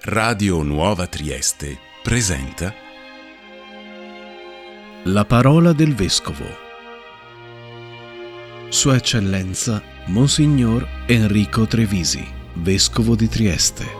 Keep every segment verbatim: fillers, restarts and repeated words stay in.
Radio Nuova Trieste presenta La parola del Vescovo. Sua Eccellenza Monsignor Enrico Trevisi, Vescovo di Trieste.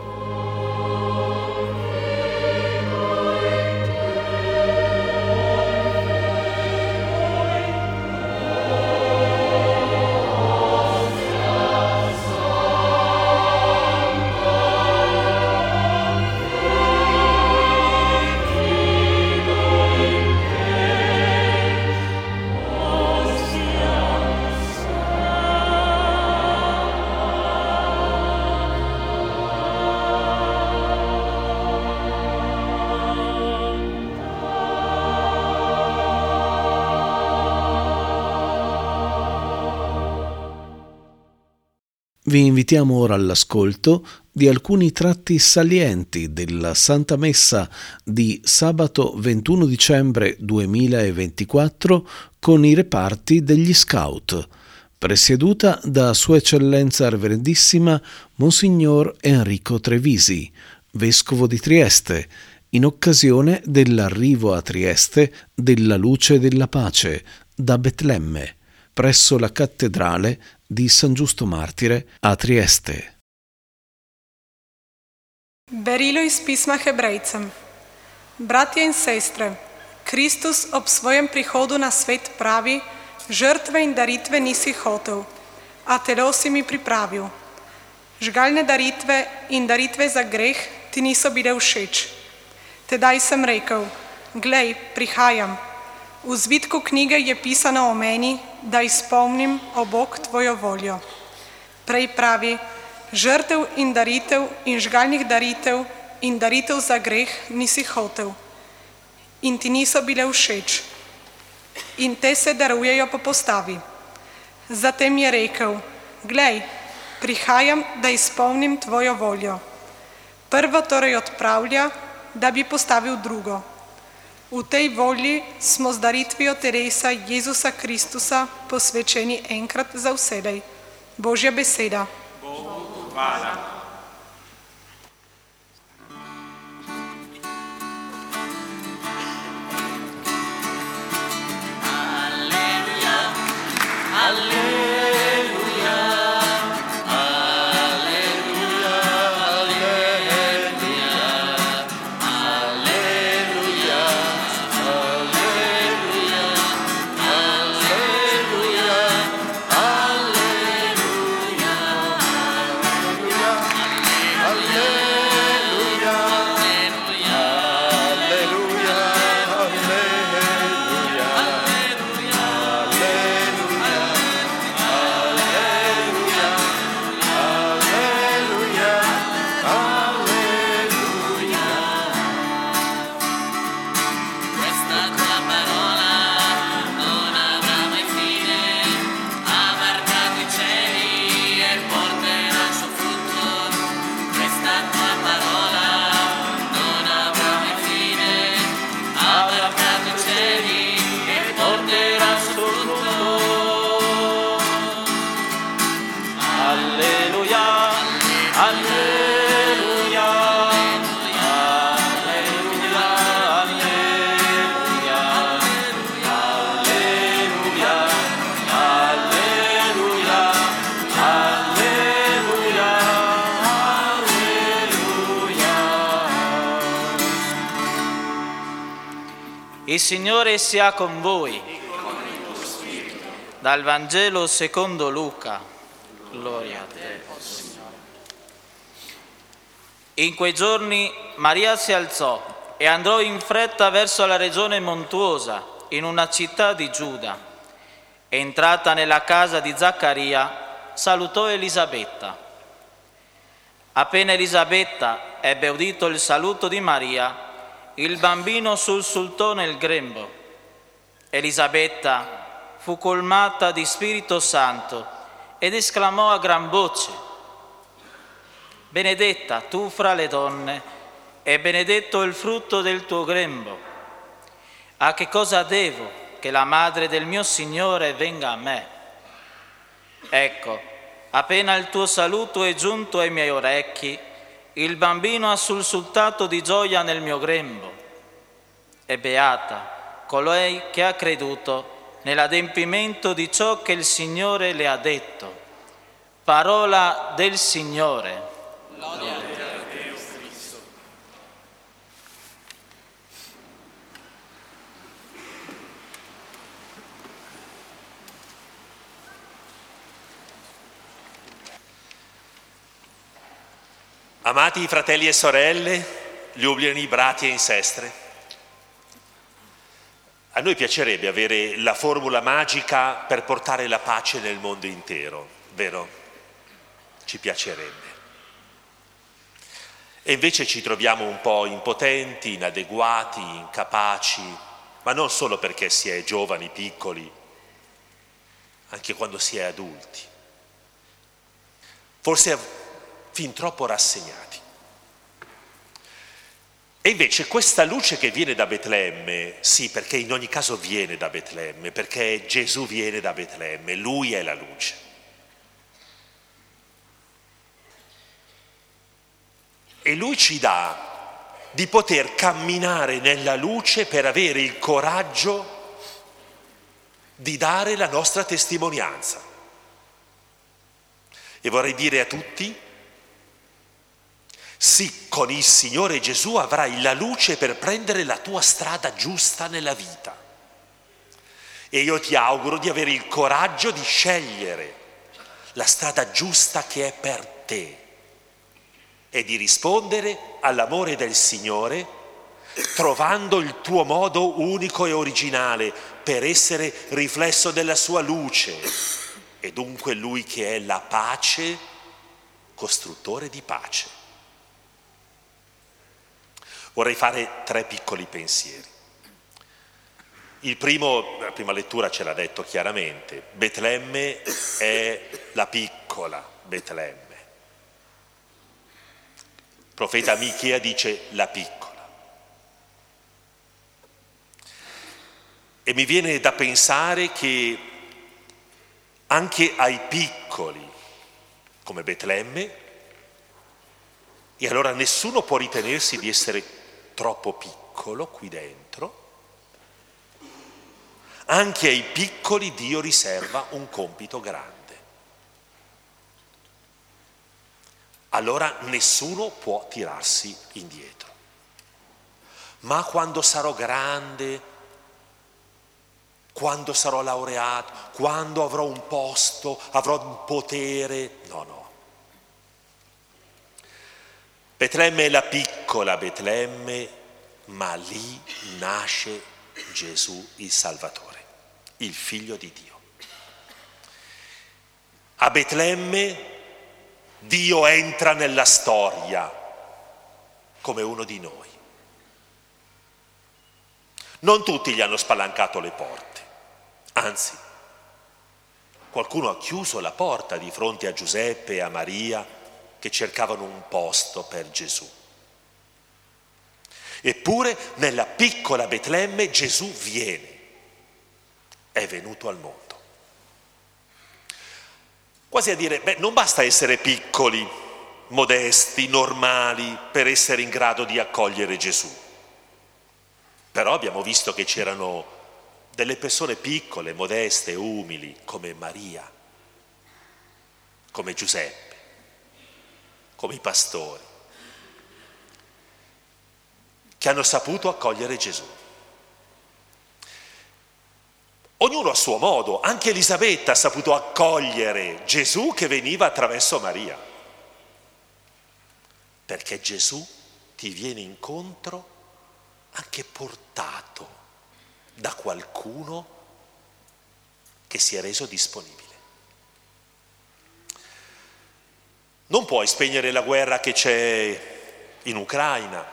Vi invitiamo ora all'ascolto di alcuni tratti salienti della Santa Messa di sabato ventuno dicembre duemilaventiquattro con i reparti degli Scout, presieduta da Sua Eccellenza Reverendissima Monsignor Enrico Trevisi, Vescovo di Trieste, in occasione dell'arrivo a Trieste della luce della pace da Betlemme, presso la cattedrale di San Giusto Martire a Trieste. Berilo iz pisma Hebrejcem. Bratje in sestre, Kristus ob svojem prihodu na svet pravi: žrtve in daritve nisi hotel, a telo si mi pripravil. Žgaljne daritve in daritve za greh ti niso bile všeč. Tedaj sem rekel: glej, prihajam. V zvitku knjige je pisano o meni, da izpolnim, o Bog, tvojo voljo. Prej pravi: žrtev in daritev in žgaljnih daritev in daritev za greh nisi hotel in ti niso bile všeč. In te se darujejo po postavi. Zatem je rekel: glej, prihajam, da izpolnim tvojo voljo. Prvo torej odpravlja, da bi postavil drugo. V tej volji smo z daritvijo telesa Jezusa Kristusa posvečeni enkrat za vselej. Božja beseda. Bogu hvala. Il Signore sia con voi. Dal Vangelo secondo Luca. Gloria a te, oh Signore. In quei giorni Maria si alzò e andò in fretta verso la regione montuosa, in una città di Giuda. Entrata nella casa di Zaccaria, salutò Elisabetta. Appena Elisabetta ebbe udito il saluto di Maria, il bambino sussultò nel grembo. Elisabetta fu colmata di Spirito Santo ed esclamò a gran voce: benedetta tu fra le donne e benedetto il frutto del tuo grembo. A che cosa devo che la madre del mio Signore venga a me? Ecco, appena il tuo saluto è giunto ai miei orecchi, il bambino ha sussultato di gioia nel mio grembo. E beata colei che ha creduto nell'adempimento di ciò che il Signore le ha detto. Parola del Signore. Gloria a te, Cristo. Amati fratelli e sorelle, ljubljeni bratia in sestre, a noi piacerebbe avere la formula magica per portare la pace nel mondo intero, vero? Ci piacerebbe. E invece ci troviamo un po' impotenti, inadeguati, incapaci, ma non solo perché si è giovani, piccoli, anche quando si è adulti. Forse fin troppo rassegnati. E invece questa luce che viene da Betlemme, sì, perché in ogni caso viene da Betlemme, perché Gesù viene da Betlemme, Lui è la luce. E Lui ci dà di poter camminare nella luce per avere il coraggio di dare la nostra testimonianza. E vorrei dire a tutti, sì, con il Signore Gesù avrai la luce per prendere la tua strada giusta nella vita. E io ti auguro di avere il coraggio di scegliere la strada giusta che è per te e di rispondere all'amore del Signore trovando il tuo modo unico e originale per essere riflesso della sua luce e dunque Lui che è la pace, costruttore di pace. Vorrei fare tre piccoli pensieri. Il primo, la prima lettura ce l'ha detto chiaramente, Betlemme è la piccola Betlemme. Il profeta Michea dice la piccola. E mi viene da pensare che anche ai piccoli, come Betlemme, e allora nessuno può ritenersi di essere troppo piccolo qui dentro, anche ai piccoli Dio riserva un compito grande. Allora nessuno può tirarsi indietro. Ma quando sarò grande, quando sarò laureato, quando avrò un posto, avrò un potere, no, no. Betlemme è la piccola Betlemme, ma lì nasce Gesù il Salvatore, il Figlio di Dio. A Betlemme Dio entra nella storia come uno di noi. Non tutti gli hanno spalancato le porte, anzi, qualcuno ha chiuso la porta di fronte a Giuseppe e a Maria che cercavano un posto per Gesù. Eppure nella piccola Betlemme Gesù viene, è venuto al mondo. Quasi a dire, beh, non basta essere piccoli, modesti, normali per essere in grado di accogliere Gesù. Però abbiamo visto che c'erano delle persone piccole, modeste, umili, come Maria, come Giuseppe, come i pastori, che hanno saputo accogliere Gesù. Ognuno a suo modo, anche Elisabetta ha saputo accogliere Gesù che veniva attraverso Maria. Perché Gesù ti viene incontro anche portato da qualcuno che si è reso disponibile. Non puoi spegnere la guerra che c'è in Ucraina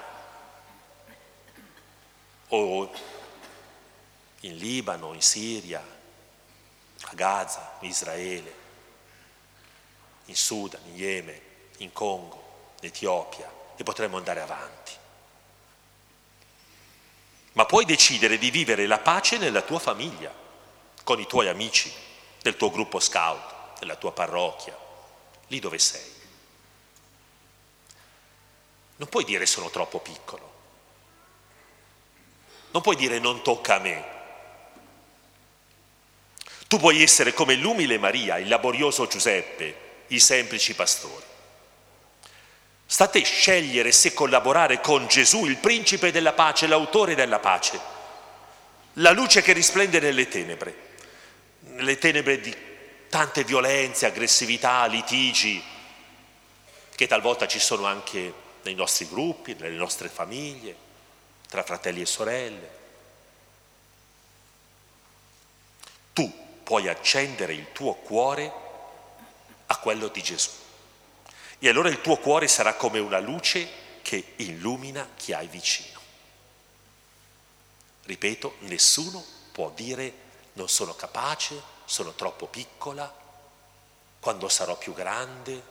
o in Libano, in Siria, a Gaza, in Israele, in Sudan, in Yemen, in Congo, in Etiopia, e potremmo andare avanti. Ma puoi decidere di vivere la pace nella tua famiglia, con i tuoi amici, nel tuo gruppo scout, nella tua parrocchia, lì dove sei. Non puoi dire sono troppo piccolo. Non puoi dire non tocca a me. Tu puoi essere come l'umile Maria, il laborioso Giuseppe, i semplici pastori. Sta a te scegliere se collaborare con Gesù, il principe della pace, l'autore della pace, la luce che risplende nelle tenebre, nelle tenebre di tante violenze, aggressività, litigi, che talvolta ci sono anche nei nostri gruppi, nelle nostre famiglie, tra fratelli e sorelle. Tu puoi accendere il tuo cuore a quello di Gesù. E allora il tuo cuore sarà come una luce che illumina chi hai vicino. Ripeto, nessuno può dire non sono capace, sono troppo piccola, quando sarò più grande.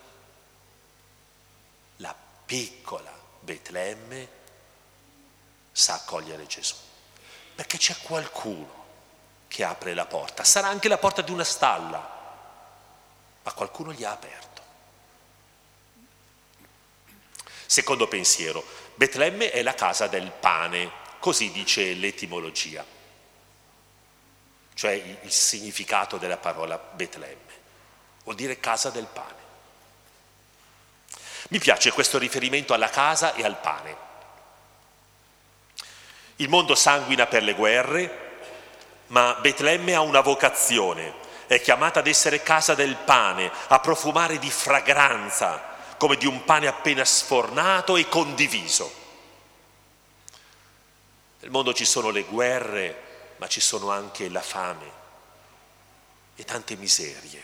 La piccola Betlemme sa accogliere Gesù, perché c'è qualcuno che apre la porta. Sarà anche la porta di una stalla, ma qualcuno gli ha aperto. Secondo pensiero, Betlemme è la casa del pane, così dice l'etimologia, cioè il significato della parola Betlemme, vuol dire casa del pane. Mi piace questo riferimento alla casa e al pane. Il mondo sanguina per le guerre, ma Betlemme ha una vocazione, è chiamata ad essere casa del pane, a profumare di fragranza, come di un pane appena sfornato e condiviso. Nel mondo ci sono le guerre, ma ci sono anche la fame e tante miserie.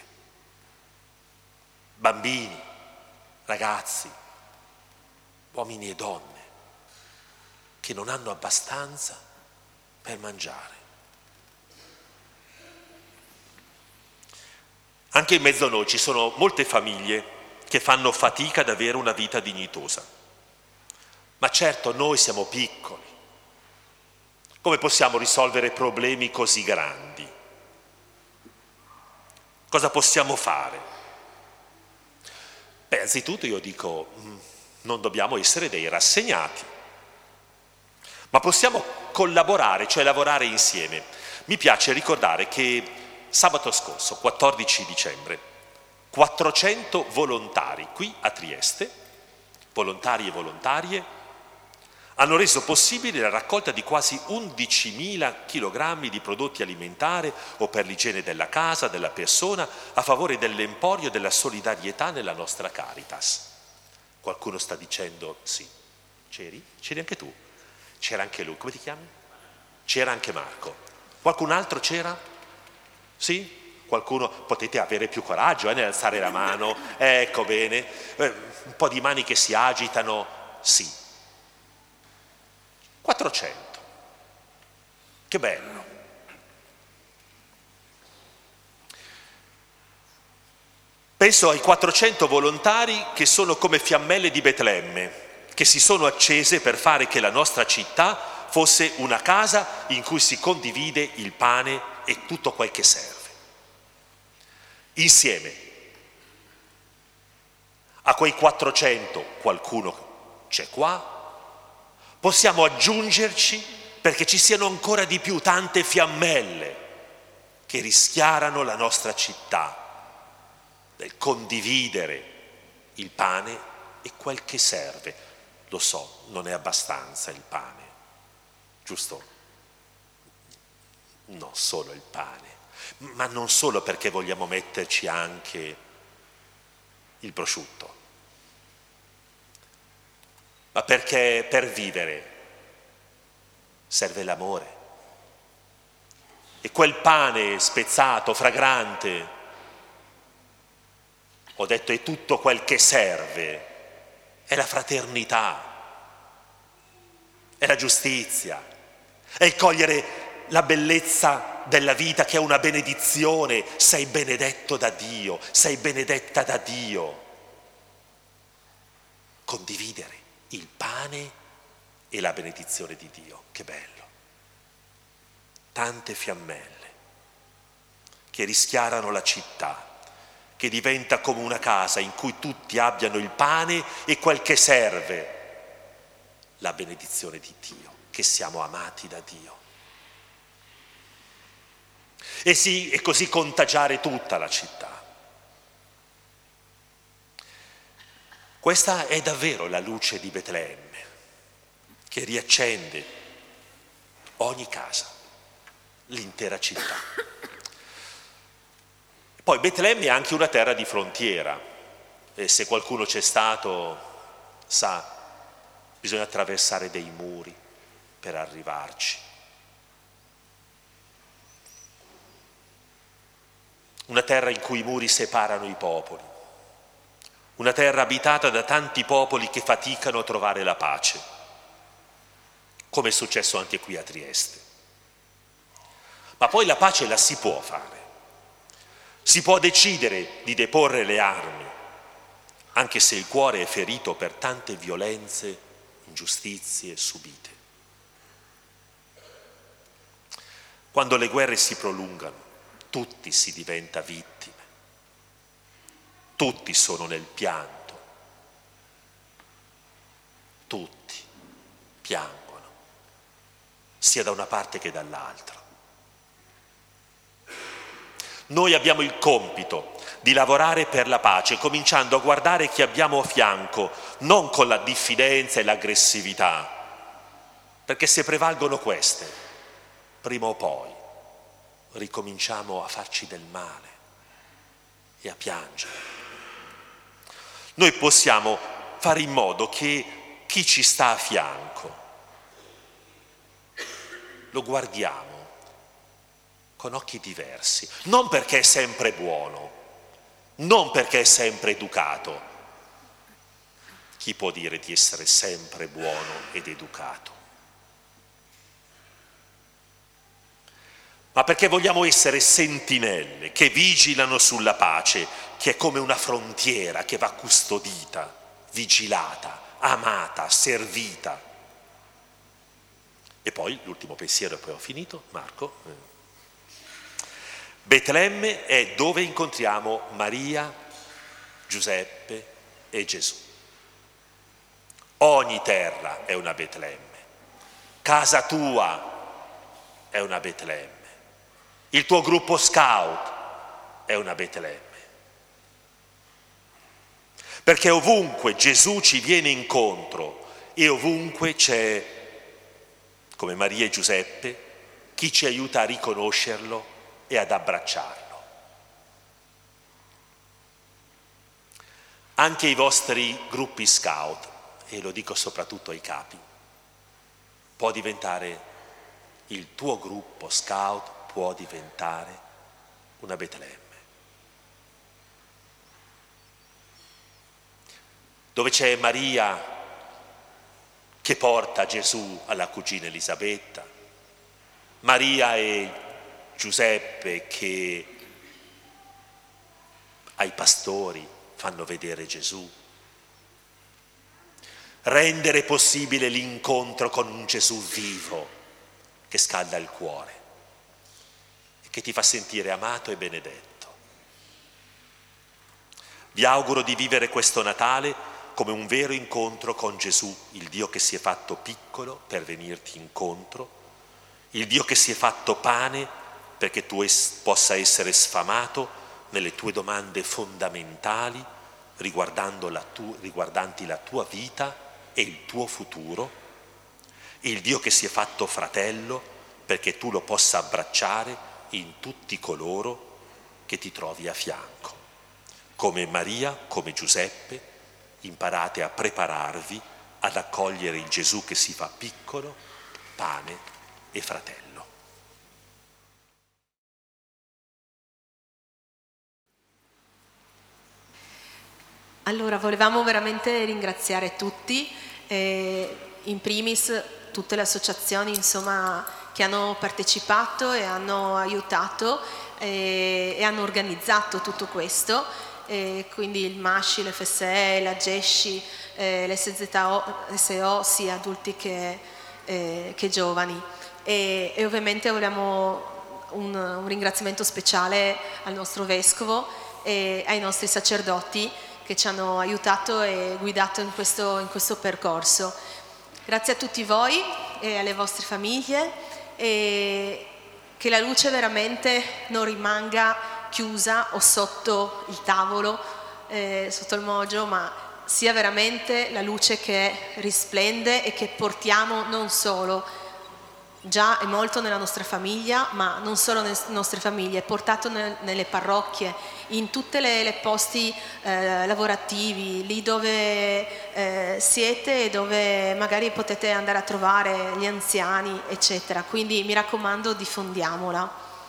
Bambini, ragazzi, uomini e donne che non hanno abbastanza per mangiare. Anche in mezzo a noi ci sono molte famiglie che fanno fatica ad avere una vita dignitosa. Ma certo, noi siamo piccoli. Come possiamo risolvere problemi così grandi? Cosa possiamo fare? Beh, anzitutto io dico, non dobbiamo essere dei rassegnati, ma possiamo collaborare, cioè lavorare insieme. Mi piace ricordare che sabato scorso, quattordici dicembre, quattrocento volontari qui a Trieste, volontari e volontarie, hanno reso possibile la raccolta di quasi undicimila chilogrammi di prodotti alimentari o per l'igiene della casa, della persona, a favore dell'emporio della solidarietà nella nostra Caritas. Qualcuno sta dicendo sì. C'eri? C'eri anche tu? C'era anche lui. Come ti chiami? C'era anche Marco. Qualcun altro c'era? Sì? Qualcuno? Potete avere più coraggio eh, nell'alzare la mano. Ecco, bene. Eh, un po' di mani che si agitano. Sì. quattrocento. Che bello. Penso ai quattrocento volontari che sono come fiammelle di Betlemme, che si sono accese per fare che la nostra città fosse una casa in cui si condivide il pane e tutto quel che serve. Insieme a quei quattrocento, qualcuno c'è qua, possiamo aggiungerci perché ci siano ancora di più tante fiammelle che rischiarano la nostra città nel condividere il pane e quel che serve. Lo so, non è abbastanza il pane, giusto? Non solo il pane, ma non solo perché vogliamo metterci anche il prosciutto, ma perché per vivere serve l'amore. E quel pane spezzato, fragrante, ho detto è tutto quel che serve, è la fraternità, è la giustizia, è il cogliere la bellezza della vita che è una benedizione. Sei benedetto da Dio, sei benedetta da Dio. Condividere il pane e la benedizione di Dio, che bello. Tante fiammelle che rischiarano la città, che diventa come una casa in cui tutti abbiano il pane e quel che serve, la benedizione di Dio, che siamo amati da Dio. E sì, e così contagiare tutta la città. Questa è davvero la luce di Betlemme, che riaccende ogni casa, l'intera città. Poi Betlemme è anche una terra di frontiera, e se qualcuno c'è stato sa, bisogna attraversare dei muri per arrivarci. Una terra in cui i muri separano i popoli, una terra abitata da tanti popoli che faticano a trovare la pace, come è successo anche qui a Trieste. Ma poi la pace la si può fare, si può decidere di deporre le armi, anche se il cuore è ferito per tante violenze, ingiustizie subite. Quando le guerre si prolungano, tutti si diventa vittime, tutti sono nel pianto, tutti piangono, sia da una parte che dall'altra. Noi abbiamo il compito di lavorare per la pace, cominciando a guardare chi abbiamo a fianco, non con la diffidenza e l'aggressività, perché se prevalgono queste, prima o poi ricominciamo a farci del male e a piangere. Noi possiamo fare in modo che chi ci sta a fianco lo guardiamo con occhi diversi, non perché è sempre buono, non perché è sempre educato. Chi può dire di essere sempre buono ed educato? Ma perché vogliamo essere sentinelle che vigilano sulla pace, che è come una frontiera che va custodita, vigilata, amata, servita. E poi, l'ultimo pensiero e poi ho finito, Marco. Betlemme è dove incontriamo Maria, Giuseppe e Gesù. Ogni terra è una Betlemme, casa tua è una Betlemme. Il tuo gruppo scout è una Betlemme. Perché ovunque Gesù ci viene incontro e ovunque c'è, come Maria e Giuseppe, chi ci aiuta a riconoscerlo e ad abbracciarlo. Anche i vostri gruppi scout, e lo dico soprattutto ai capi, può diventare, il tuo gruppo scout può diventare una Betlemme. Dove c'è Maria che porta Gesù alla cugina Elisabetta, Maria e Giuseppe che ai pastori fanno vedere Gesù. Rendere possibile l'incontro con un Gesù vivo che scalda il cuore e che ti fa sentire amato e benedetto. Vi auguro di vivere questo Natale come un vero incontro con Gesù, il Dio che si è fatto piccolo per venirti incontro, il Dio che si è fatto pane perché tu es- possa essere sfamato nelle tue domande fondamentali riguardando la tu- riguardanti la tua vita e il tuo futuro, il Dio che si è fatto fratello perché tu lo possa abbracciare in tutti coloro che ti trovi a fianco. Come Maria, come Giuseppe, imparate a prepararvi ad accogliere il Gesù che si fa piccolo, pane e fratello. Allora, volevamo veramente ringraziare tutti, eh, in primis tutte le associazioni insomma, che hanno partecipato e hanno aiutato eh, e hanno organizzato tutto questo. E quindi il M A S C I, l'F S E, la G E S C I, eh, l'S Z O, sia adulti che, eh, che giovani. E, e ovviamente vogliamo un, un ringraziamento speciale al nostro Vescovo e ai nostri sacerdoti che ci hanno aiutato e guidato in questo, in questo percorso. Grazie a tutti voi e alle vostre famiglie, e che la luce veramente non rimanga chiusa o sotto il tavolo, eh, sotto il mogio, ma sia veramente la luce che risplende e che portiamo non solo già è molto nella nostra famiglia, ma non solo nelle nostre famiglie, è portato nel, nelle parrocchie, in tutti i posti eh, lavorativi, lì dove eh, siete e dove magari potete andare a trovare gli anziani, eccetera. Quindi mi raccomando, diffondiamola.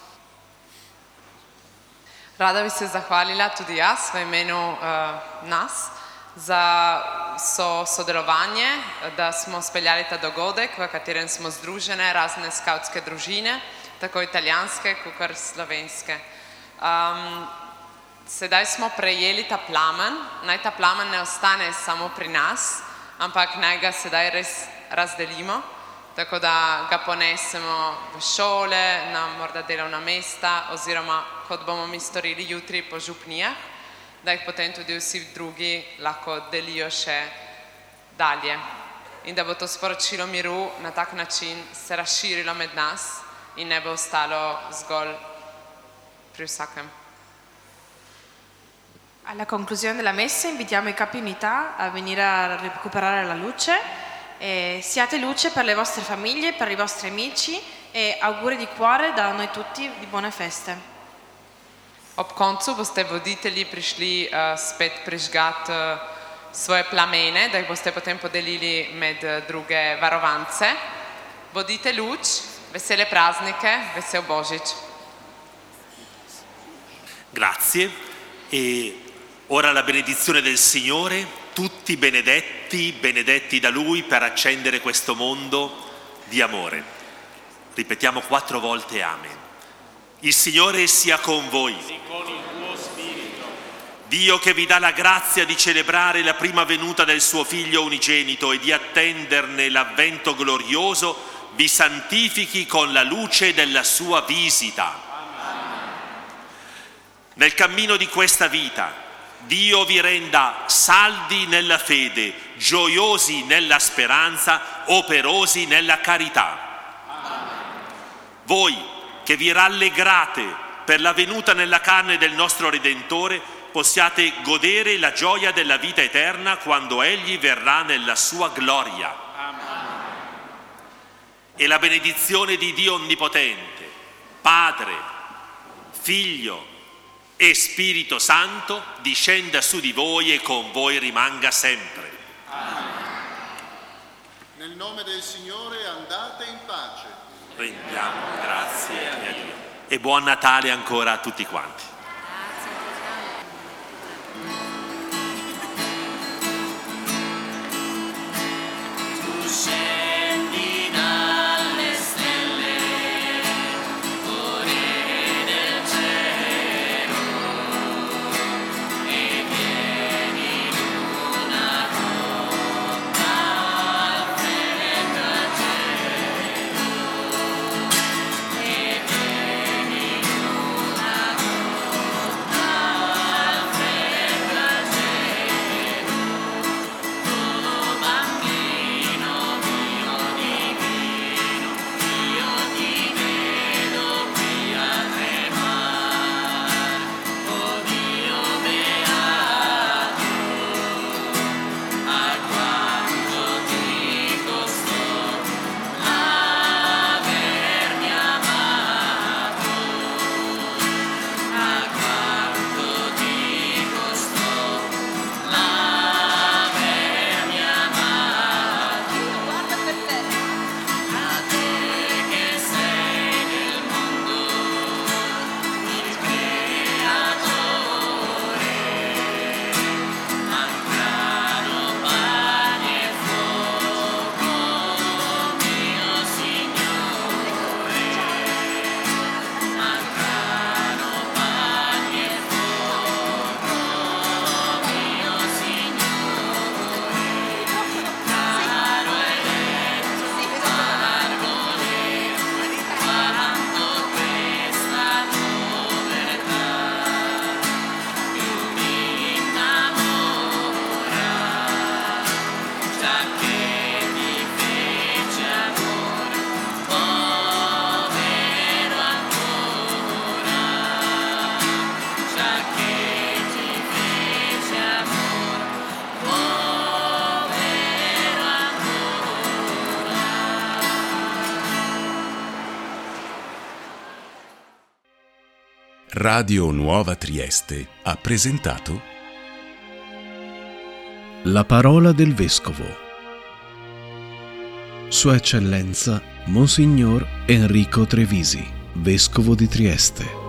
Rada bi se zahvalila tudi jaz v imenu uh, nas za so sodelovanje, da smo speljali ta dogodek, v katerem smo združene razne skavtske družine, tako italijanske, kakor slovenske. Um, sedaj smo prejeli ta plamen, naj ta plamen ne ostane samo pri nas, ampak naj ga sedaj res razdelimo, tako da ga ponesemo v šole, na morda delovna mesta, oziroma kot bomo mi storili jutri po župnijah, da jih potem tudi vsi drugi lahko delijo še dalje. In da bo to sporočilo miru na tak način se razširilo med nas in ne bo ostalo zgolj pri vsakem. Alla conclusione della messa invitiamo i capi unità a venire a recuperare la luce. E siate luce per le vostre famiglie, per i vostri amici e auguri di cuore da noi tutti di buone feste. Ob koncu boste voditelji prišli uh, spet prižgati uh, svoje plamene, da jih boste potem podelili med uh, druge varovance. Vodite luč, vesele praznike, vesel Božič. Grazie. E ora la benedizione del Signore, tutti benedetti, benedetti da Lui per accendere questo mondo di amore. Ripetiamo quattro volte Amen. Il Signore sia con voi. Con il tuo spirito. Dio che vi dà la grazia di celebrare la prima venuta del suo Figlio unigenito e di attenderne l'avvento glorioso, vi santifichi con la luce della sua visita. Amen. Nel cammino di questa vita, Dio vi renda saldi nella fede, gioiosi nella speranza, operosi nella carità. Amen. Voi che vi rallegrate per la venuta nella carne del nostro Redentore, possiate godere la gioia della vita eterna quando Egli verrà nella sua gloria. Amen. E la benedizione di Dio Onnipotente, Padre, Figlio e Spirito Santo, discenda su di voi e con voi rimanga sempre. Amen. Nel nome del Signore andate in pace. Rendiamo grazie a Dio. E buon Natale ancora a tutti quanti. Radio Nuova Trieste ha presentato La parola del Vescovo. Sua Eccellenza Monsignor Enrico Trevisi, Vescovo di Trieste.